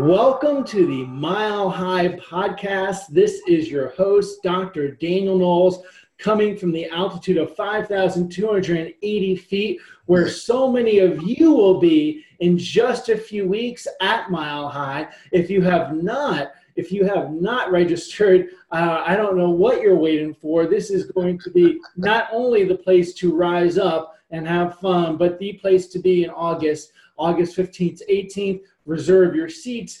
Welcome to the Mile High Podcast. This is your host, Dr. Daniel Knowles, coming from the altitude of 5,280 feet, where so many of you will be in just a few weeks at Mile High. If you have not registered, I don't know what you're waiting for. This is going to be not only the place to rise up and have fun, but the place to be in August 15th to 18th. Reserve your seats,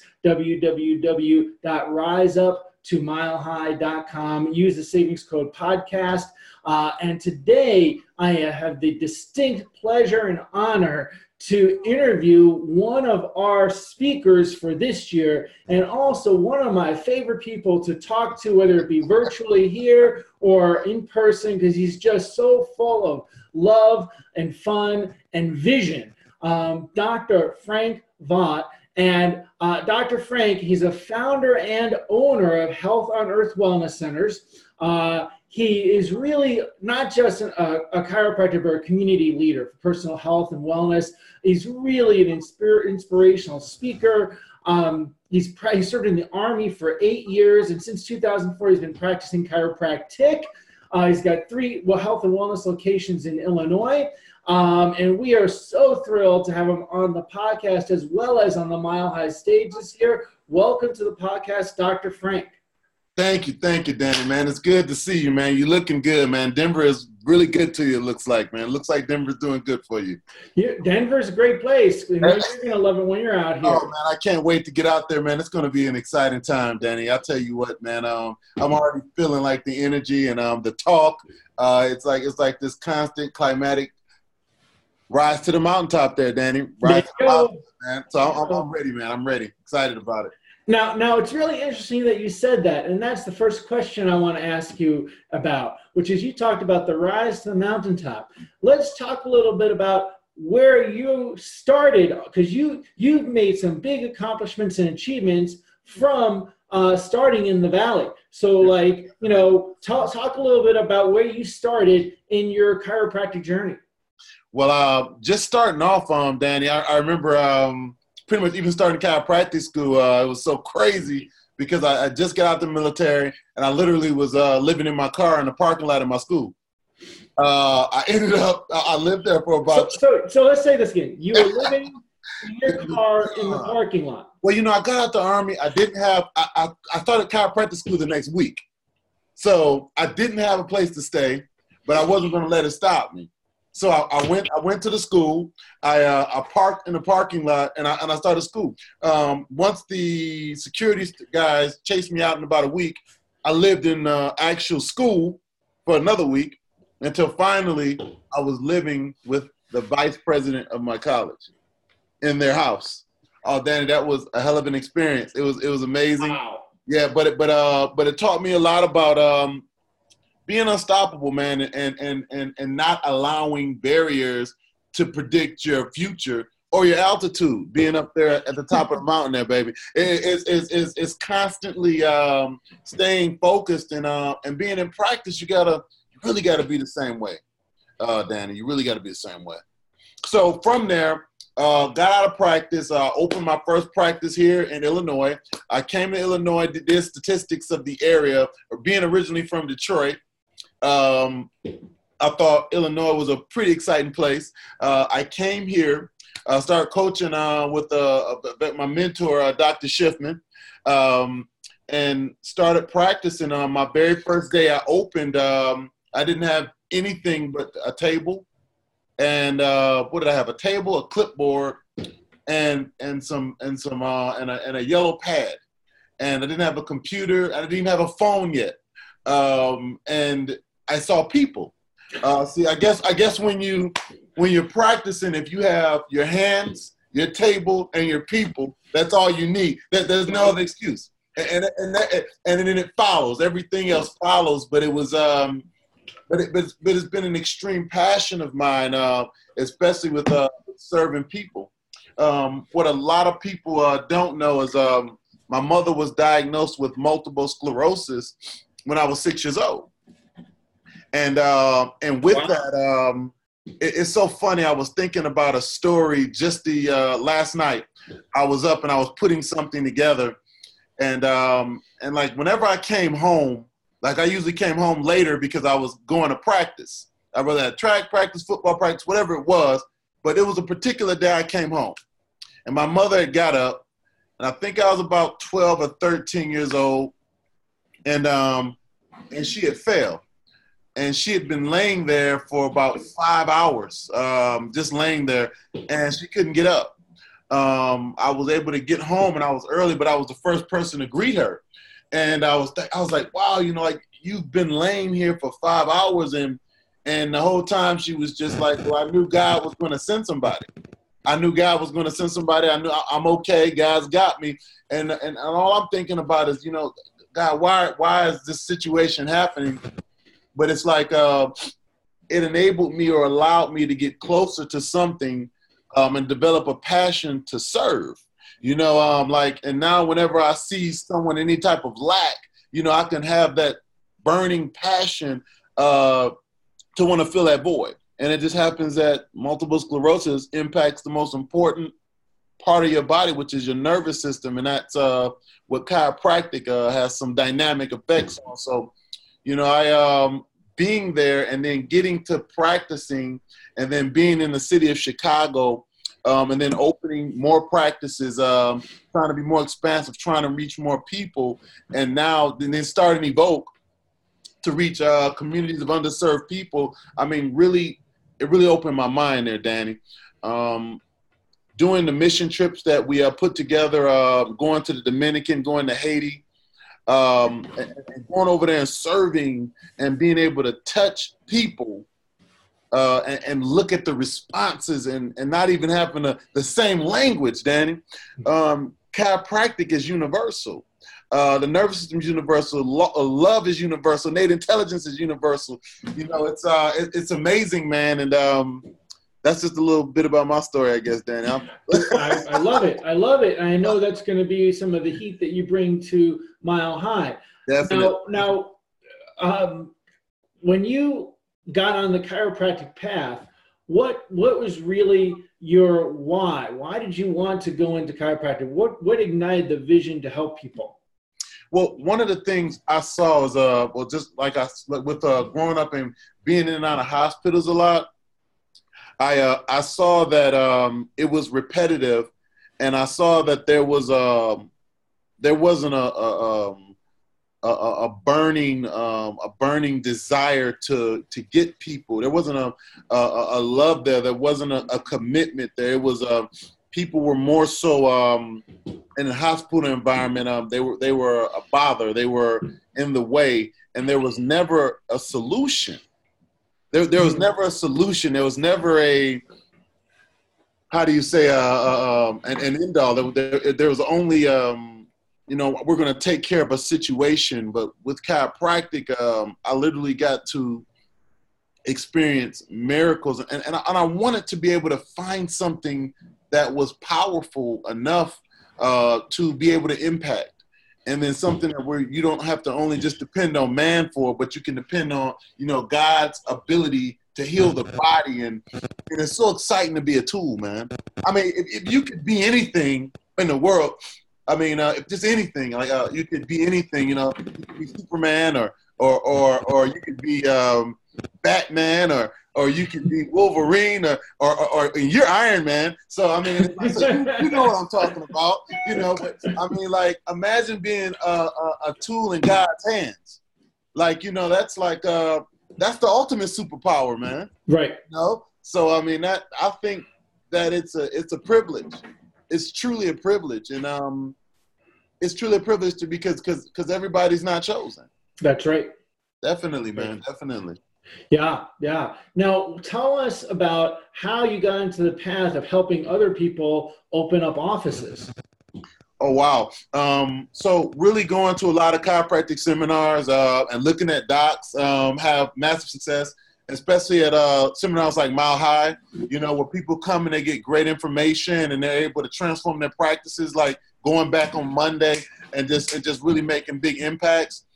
www.riseuptomilehigh.com. Use the savings code podcast. And today I have the distinct pleasure and honor to interview one of our speakers for this year, and also one of my favorite people to talk to, whether it be virtually here or in person, because he's just so full of love and fun and vision. Dr. Frank Vaught. And Dr. Frank, he's a founder and owner of Health on Earth Wellness Centers. He is really not just a chiropractor, but a community leader for personal health and wellness. He's really an inspirational speaker. He's served in the Army for 8 years, and since 2004, he's been practicing chiropractic. He's got 3 health and wellness locations in Illinois. And we are so thrilled to have him on the podcast as well as on the Mile High stage this year. Welcome to the podcast, Dr. Frank. Thank you, Danny, man. It's good to see you, man. You're looking good, man. Denver is really good to you, it looks like, man. It looks like Denver's doing good for you. Yeah, Denver's a great place. You're going to love it when you're out here. Oh, man, I can't wait to get out there, man. It's going to be an exciting time, Danny. I'll tell you what, man. I'm already feeling like the energy and the talk. It's like this constant climatic rise to the mountaintop there, Danny. Rise to the mountain, man. So I'm ready, man. I'm ready. Excited about it. Now, it's really interesting that you said that, and that's the first question I want to ask you about, which is you talked about the rise to the mountaintop. Let's talk a little bit about where you started, because you've made some big accomplishments and achievements from starting in the valley. So, talk a little bit about where you started in your chiropractic journey. Well, just starting off, Danny, I remember pretty much even starting chiropractic school. It was so crazy because I just got out the military and I literally was living in my car in the parking lot of my school. I lived there for about. So let's say this again. You were living in your car in the parking lot. Well, I got out the Army. I started chiropractic school the next week. So I didn't have a place to stay, but I wasn't going to let it stop me. So I went to the school. I parked in the parking lot and I started school. Once the security guys chased me out in about a week, I lived in actual school for another week until finally I was living with the vice president of my college in their house. Oh, Danny, that was a hell of an experience. It was amazing. Wow. Yeah, but it taught me a lot about being unstoppable, man, and not allowing barriers to predict your future or your altitude. Being up there at the top of the mountain there, baby. It's constantly staying focused and being in practice. You really gotta be the same way, Danny. You really gotta be the same way. So from there, got out of practice, opened my first practice here in Illinois. I came to Illinois, did statistics of the area, or being originally from Detroit. I thought Illinois was a pretty exciting place. I came here, started coaching with my mentor, Dr. Schiffman, and started practicing. On my very first day I opened, I didn't have anything but a table. And what did I have? A table, a clipboard, and a yellow pad. And I didn't have a computer. I didn't even have a phone yet. And I saw people. I guess when you're practicing, if you have your hands, your table, and your people, that's all you need. There's no other excuse. And then it follows. Everything else follows. But it was but it's been an extreme passion of mine, especially with serving people. What a lot of people don't know is my mother was diagnosed with multiple sclerosis when I was 6 years old. And with that, it's so funny. I was thinking about a story just the last night. I was up and I was putting something together, and like whenever I came home, like I usually came home later because I was going to practice. I rather had track practice, football practice, whatever it was. But it was a particular day I came home, and my mother had got up, and I think I was about 12 or 13 years old, and she had fell. And she had been laying there for about 5 hours, just laying there, and she couldn't get up. I was able to get home, and I was early, but I was the first person to greet her. And I was like, wow, you know, like you've been laying here for 5 hours, and the whole time she was just like, well, I knew God was going to send somebody. I knew God was going to send somebody. I knew I'm okay. God's got me. And all I'm thinking about is, you know, God, why is this situation happening? But it's like it enabled me or allowed me to get closer to something and develop a passion to serve. You know, and now whenever I see someone in any type of lack, you know, I can have that burning passion to want to fill that void. And it just happens that multiple sclerosis impacts the most important part of your body, which is your nervous system. And that's what chiropractic has some dynamic effects on. So, you know, I being there and then getting to practicing and then being in the city of Chicago and then opening more practices, trying to be more expansive, trying to reach more people. And now then starting Evoke to reach communities of underserved people. I mean, it really opened my mind there, Danny. Doing the mission trips that we put together, going to the Dominican, going to Haiti, and going over there and serving and being able to touch people and look at the responses and not even having the same language, Danny. Chiropractic is universal. The nervous system is universal. Love is universal. Innate intelligence is universal. You know, it's amazing, man. And that's just a little bit about my story, I guess, Danny. I love it. I love it. And I know that's going to be some of the heat that you bring to Mile High. Definitely. Now, when you got on the chiropractic path, what was really your why? Why did you want to go into chiropractic? What ignited the vision to help people? Well, one of the things I saw is, just like with growing up and being in and out of hospitals a lot, I saw that it was repetitive, and I saw that there wasn't a burning desire to get people. There wasn't a love there. There wasn't a commitment there. It was people were more so in a hospital environment. They were a bother. They were in the way, and there was never a solution. There was never a solution. There was never a, how do you say, an end all. There was only, you know, we're going to take care of a situation. But with chiropractic, I literally got to experience miracles. And I wanted to be able to find something that was powerful enough to be able to impact. And then something where you don't have to only just depend on man for, but you can depend on, you know, God's ability to heal the body. And it's so exciting to be a tool, man. I mean, if you could be anything in the world, I mean, if just anything, like you could be anything, you know, you could be Superman or you could be Batman or you could be Wolverine or you're Iron Man. So, I mean, so you know what I'm talking about, you know, but I mean, like, imagine being a tool in God's hands. Like, you know, that's like, that's the ultimate superpower, man. Right. You know? So, I mean, I think that it's a privilege. It's truly a privilege. And it's truly a privilege because everybody's not chosen. That's right. Definitely, man. Definitely. Yeah. Now, tell us about how you got into the path of helping other people open up offices. Oh, wow. So really going to a lot of chiropractic seminars and looking at docs have massive success, especially at seminars like Mile High, you know, where people come and they get great information and they're able to transform their practices, like going back on Monday and just really making big impacts.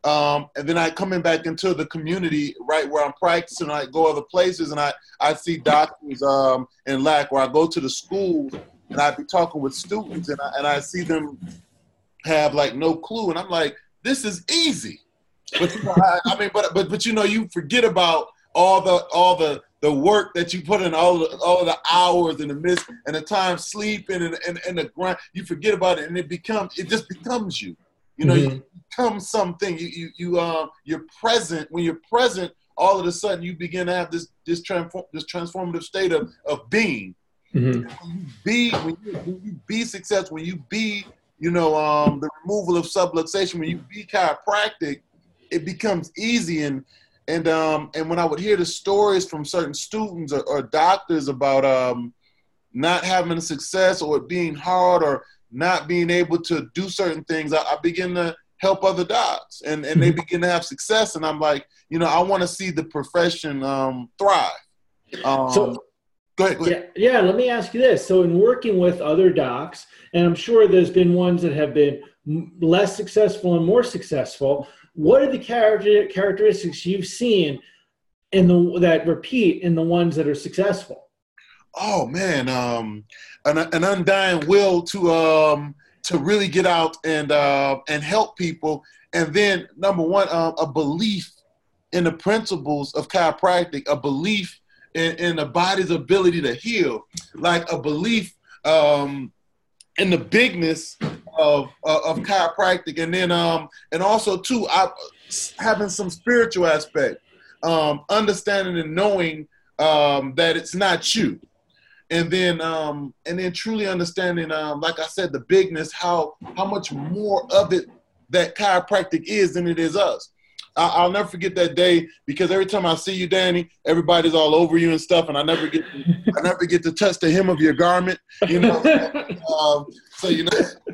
And then I coming back into the community right where I'm practicing. I go other places and I see doctors in LAC, where I go to the schools and I be talking with students and I see them have like no clue. And I'm like, this is easy. But you know, but you know, you forget about all the work that you put in, all of the hours and the miss and the time sleeping and the grind. You forget about it, and it just becomes you. You know, you become something. You're present. When you're present, all of a sudden you begin to have this transformative state of being. When you be successful, when you be, you know, the removal of subluxation, when you be chiropractic, it becomes easy. And when I would hear the stories from certain students or doctors about not having success or it being hard or not being able to do certain things, I begin to help other docs and they begin to have success. And I'm like, you know, I want to see the profession thrive. So go ahead. Yeah, let me ask you this. So in working with other docs, and I'm sure there's been ones that have been less successful and more successful, what are the characteristics you've seen that repeat in the ones that are successful? Oh man, an undying will to really get out and help people, and then number one, a belief in the principles of chiropractic, a belief in the body's ability to heal, like a belief in the bigness of chiropractic, and then and also too, having some spiritual aspect, understanding and knowing that it's not you. And then truly understanding, like I said, the bigness, how much more of it that chiropractic is than it is us. I'll never forget that day, because every time I see you, Danny, everybody's all over you and stuff, and I never get to touch the hem of your garment, you know. So you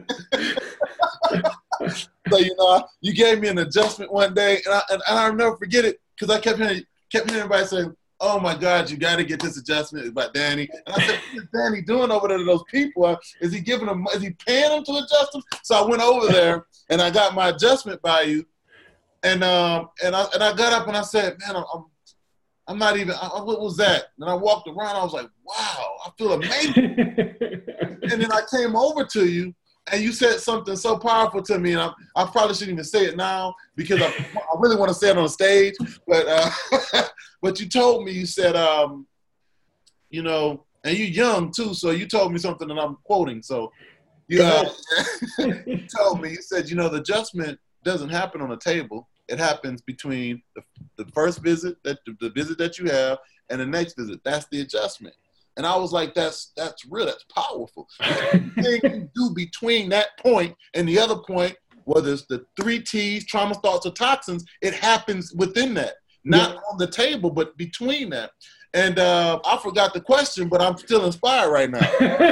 know, you gave me an adjustment one day, and I'll never forget it, because I kept hearing everybody saying, "Oh my God, you got to get this adjustment about Danny." And I said, "What is Danny doing over there to those people? Is he paying them to adjust them?" So I went over there and I got my adjustment by you, and I got up and I said, "Man, I'm not even. What was that?" And I walked around. I was like, "Wow, I feel amazing." And then I came over to you, and you said something so powerful to me, and I probably shouldn't even say it now, because I really want to say it on stage, but but you told me, you said, you know, and you're young too, so you told me something that I'm quoting. So you told me, you said, you know, the adjustment doesn't happen on a table. It happens between the first visit, the visit that you have, and the next visit. That's the adjustment. And I was like, that's real, that's powerful. Everything you do between that point and the other point, whether it's the 3 T's, trauma, thoughts, or toxins, it happens within that. Not on the table, but between that. And I forgot the question, but I'm still inspired right now.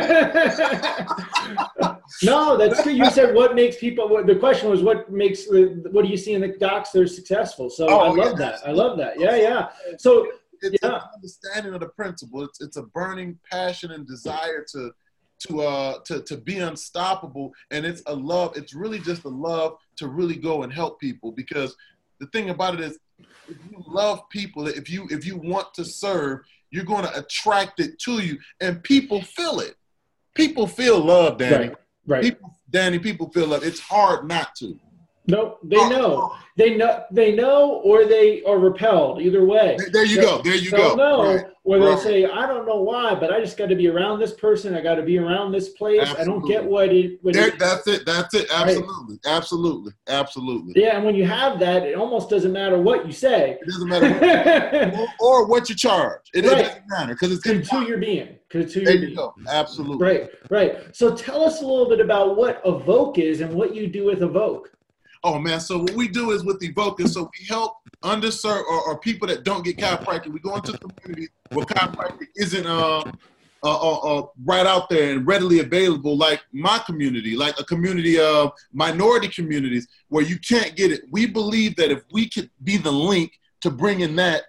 No, that's good. You said what makes people, the question was what do you see in the docs that are successful? So I love that. I love that. Yeah. So it's an understanding of the principle. It's a burning passion and desire to be unstoppable. And it's a love. It's really just a love to really go and help people, because the thing about it is, if you love people, if you want to serve, you're going to attract it to you, and people feel it. People feel love, Danny. Right. People feel love. It's hard not to. No, they know. They know, or they are repelled. Either way. There you go. No, right. Or they say, I don't know why, but I just got to be around this person. I got to be around this place. Absolutely. I don't get what it. That's it. Absolutely. Right. Absolutely. Yeah, and when you have that, it almost doesn't matter what you say. It doesn't matter or what you charge. It doesn't matter, because it's who you're being. There you go. Absolutely. Right. So tell us a little bit about what Evoke is and what you do with Evoke. Oh man, so what we do is with Evoke, so we help underserved or people that don't get chiropractic. We go into the community where chiropractic isn't right out there and readily available, like my community, like a community of minority communities where you can't get it. We believe that if we could be the link to bring in that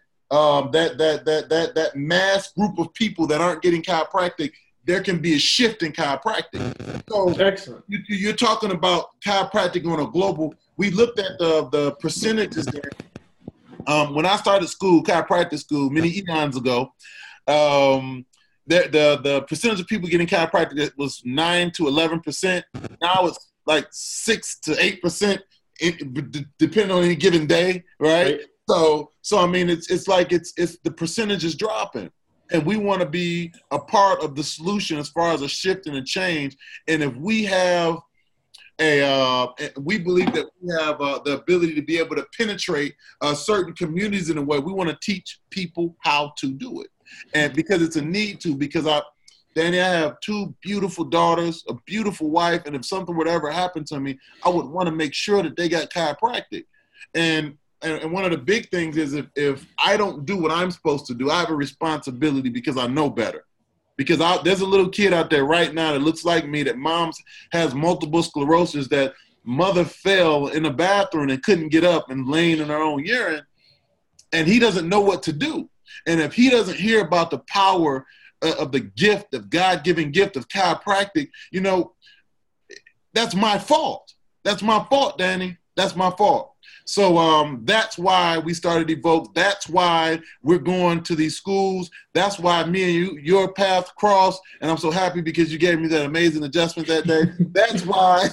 mass group of people that aren't getting chiropractic, there can be a shift in chiropractic. So excellent. You're talking about chiropractic on a global. we looked at the percentages there. When I started school, chiropractic school, many eons ago, the percentage of people getting chiropractic was 9 to 11%. Now it's like 6 to 8%, depending on any given day, right? So I mean, it's like it's the percentage is dropping, and we want to be a part of the solution as far as a shift and a change. And if we have we believe that we have the ability to be able to penetrate certain communities in a way, we want to teach people how to do it. And because it's a need to, because Danny, I have 2 beautiful daughters, a beautiful wife, and if something would ever happen to me, I would want to make sure that they got chiropractic. And one of the big things is if I don't do what I'm supposed to do, I have a responsibility because I know better. Because there's a little kid out there right now that looks like me, that mom has multiple sclerosis, that mother fell in the bathroom and couldn't get up and laying in her own urine, and he doesn't know what to do. And if he doesn't hear about the power of the gift, of God-given gift of chiropractic, you know, that's my fault. That's my fault, Danny. That's my fault. So that's why we started Evoke. That's why we're going to these schools. That's why me and you, your path crossed. And I'm so happy because you gave me that amazing adjustment that day. That's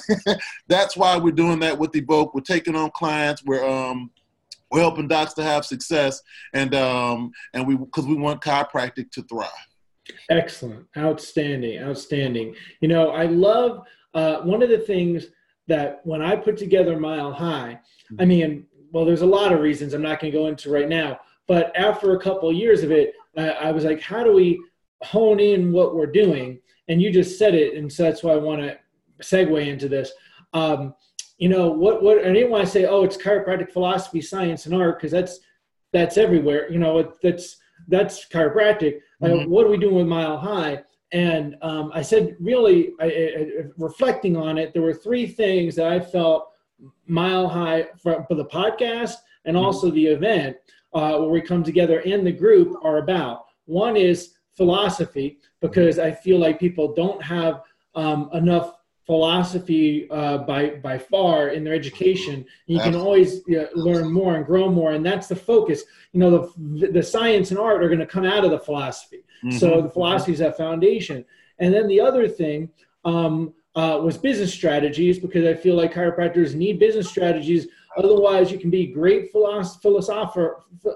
why we're doing that with Evoke. We're taking on clients. We're helping docs to have success, and because we want chiropractic to thrive. Excellent. Outstanding. You know, I love one of the things that when I put together Mile High, I mean, well, there's a lot of reasons I'm not going to go into right now, but after a couple of years of it, I was like, how do we hone in what we're doing? And you just said it, and so that's why I want to segue into this. You know, what I didn't want to say, oh, it's chiropractic philosophy, science, and art, because that's everywhere. You know, that's chiropractic. Mm-hmm. What are we doing with Mile High? And I said, really, reflecting on it, there were 3 things that I felt Mile High for the podcast and also the event where we come together and the group are about. One is philosophy, because I feel like people don't have enough philosophy by far in their education. You can always learn more and grow more, and that's the focus. You know, the science and art are going to come out of the philosophy. Mm-hmm. So the philosophy is that foundation. And then the other thing was business strategies, because I feel like chiropractors need business strategies. Otherwise, you can be great philosophically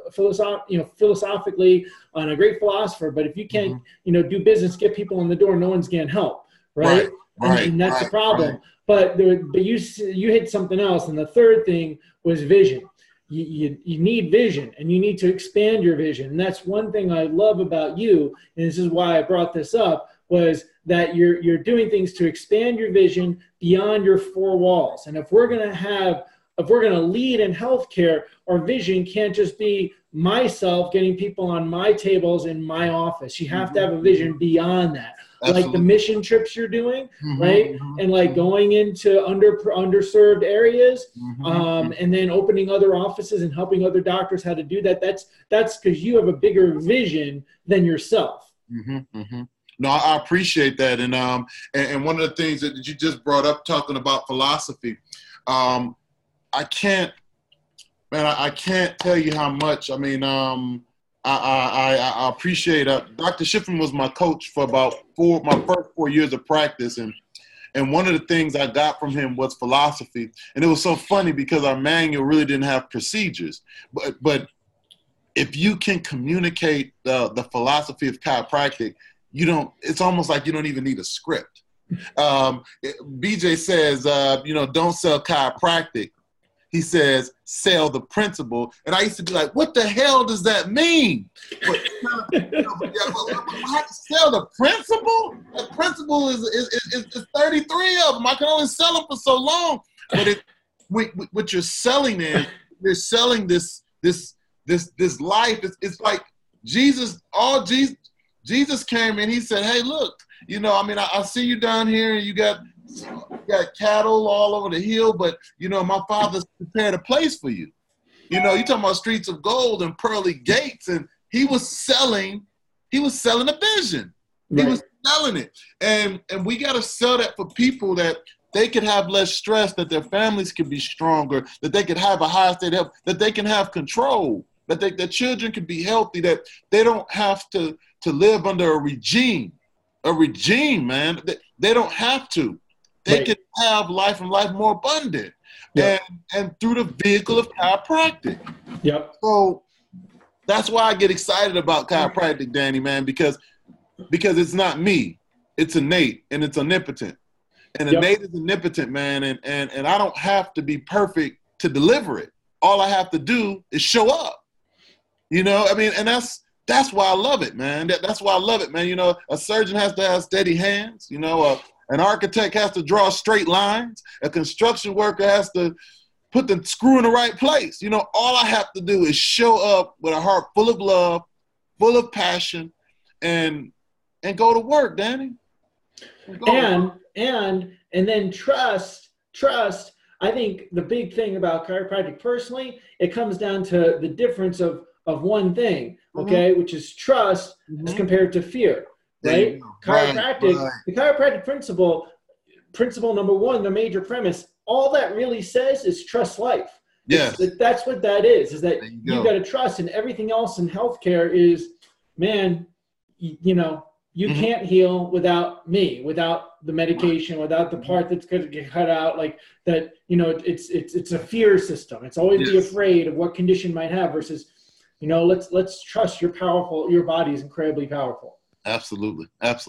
and a great philosopher, but if you can't, do business, get people in the door, no one's going to help, right? And that's the problem. Right. But you hit something else, and the third thing was vision. You need vision, and you need to expand your vision. And that's one thing I love about you, and this is why I brought this up, was that you're doing things to expand your vision beyond your 4 walls. And if we're going to lead in healthcare, our vision can't just be myself getting people on my tables in my office. You have to have a vision beyond that. Absolutely. Like the mission trips you're doing, right? And like going into underserved areas, and then opening other offices and helping other doctors how to do that. That's because you have a bigger vision than yourself. No, I appreciate that. And one of the things that you just brought up, talking about philosophy, I can't tell you how much. I mean, I appreciate Dr. Shiffman was my coach for about my first 4 years of practice, and one of the things I got from him was philosophy. And it was so funny because our manual really didn't have procedures, but if you can communicate the philosophy of chiropractic, it's almost like you don't even need a script. BJ says, don't sell chiropractic. He says, sell the principle. And I used to be like, what the hell does that mean? Sell the principle? The principle is 33 of them. I can only sell them for so long. But what you're selling is, you're selling this life. It's like Jesus came and he said, hey, look, I see you down here and you got cattle all over the hill, but my Father's prepared a place for you. You're talking about streets of gold and pearly gates, and he was selling a vision. Right. He was selling it. And we got to sell that for people that they could have less stress, that their families could be stronger, that they could have a higher state of health, that they can have control, that their children can be healthy, that they don't have to live under a regime, man. They don't have to. They Right. can have life and life more abundant. Yep. And through the vehicle of chiropractic. Yep. So that's why I get excited about chiropractic, Danny, man, because it's not me. It's innate and it's omnipotent. And innate is omnipotent, man, and I don't have to be perfect to deliver it. All I have to do is show up. You know, I mean, and that's why I love it, man. That's why I love it, man. You know, a surgeon has to have steady hands. You know, an architect has to draw straight lines. A construction worker has to put the screw in the right place. You know, all I have to do is show up with a heart full of love, full of passion, and go to work, Danny. And then trust. I think the big thing about chiropractic personally, it comes down to the difference of one thing, okay, which is trust as compared to fear, right? Chiropractic, right. The chiropractic principle number one, the major premise, all that really says is trust life. Yes. That's what that is that you got to trust, and everything else in healthcare is, man, you know, you can't heal without me, without the medication, without the part that's going to get cut out, like that, you know, it's a fear system. It's always be afraid of what condition might have versus, you know, let's trust you're powerful. Your body is incredibly powerful. Absolutely.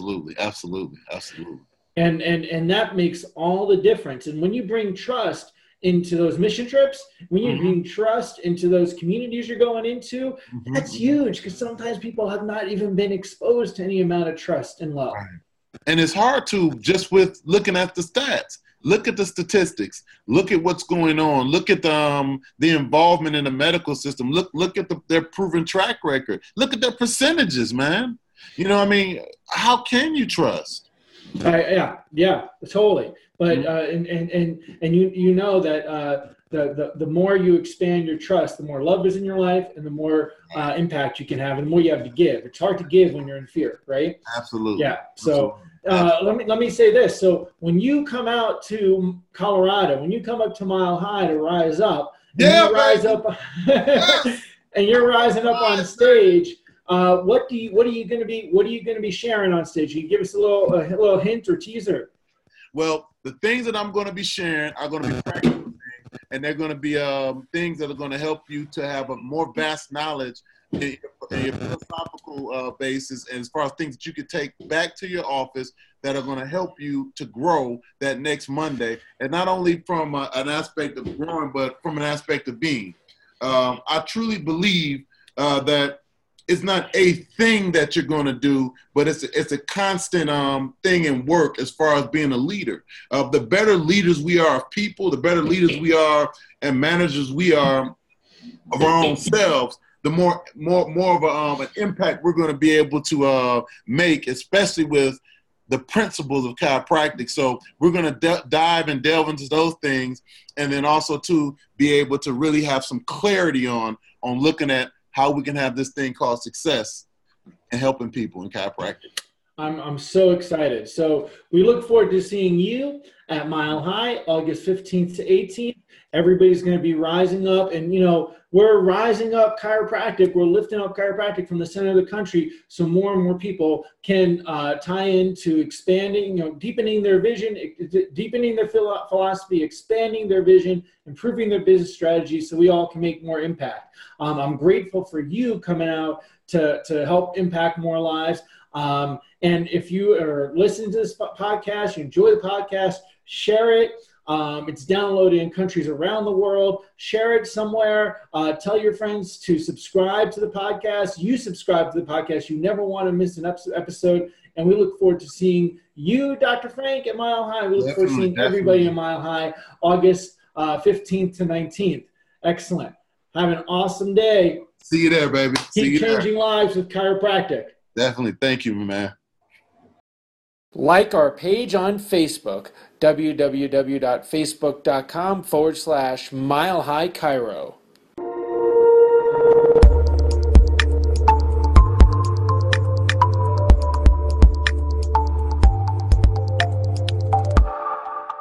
And that makes all the difference. And when you bring trust into those mission trips, when you bring trust into those communities you're going into, that's huge, because sometimes people have not even been exposed to any amount of trust and love. Right. And it's hard to, just with looking at the stats. Look at the statistics. Look at what's going on. Look at the involvement in the medical system. Look at their proven track record. Look at their percentages, man. You know what I mean? How can you trust? Yeah, totally. But and you know that the more you expand your trust, the more love is in your life, and the more impact you can have, and the more you have to give. It's hard to give when you're in fear, right? Absolutely. Yeah. So let me say this. So when you come out to Colorado, when you come up to Mile High to rise up, and you rise up, and you're rising up on stage. What are you going to be sharing on stage? Can you give us a little hint or teaser? Well, the things that I'm going to be sharing are going to be practical things, and they're going to be things that are going to help you to have a more vast knowledge in your philosophical basis, and as far as things that you could take back to your office that are going to help you to grow that next Monday, and not only from an aspect of growing, but from an aspect of being. I truly believe that it's not a thing that you're going to do, but it's a constant thing in work as far as being a leader. The better leaders we are of people, the better leaders we are and managers we are of our own selves, the more of an impact we're going to be able to make, especially with the principles of chiropractic. So we're going to dive and delve into those things, and then also to be able to really have some clarity on looking at how we can have this thing called success and helping people in chiropractic. I'm so excited. So we look forward to seeing you at Mile High, August 15th to 18th. Everybody's going to be rising up, and, you know, we're rising up chiropractic. We're lifting up chiropractic from the center of the country so more and more people can tie into expanding, you know, deepening their vision, deepening their philosophy, expanding their vision, improving their business strategy so we all can make more impact. I'm grateful for you coming out to help impact more lives. And if you are listening to this podcast, you enjoy the podcast, share it. It's downloaded in countries around the world. Share it somewhere. Tell your friends to subscribe to the podcast. You subscribe to the podcast. You never want to miss an episode. And we look forward to seeing you, Dr. Frank, at Mile High. We look forward to seeing everybody at Mile High, August 15th to 19th. Excellent. Have an awesome day. See you there, baby. Keep changing lives with chiropractic. Definitely. Thank you, man. Like our page on Facebook, www.facebook.com/Mile High Chiro.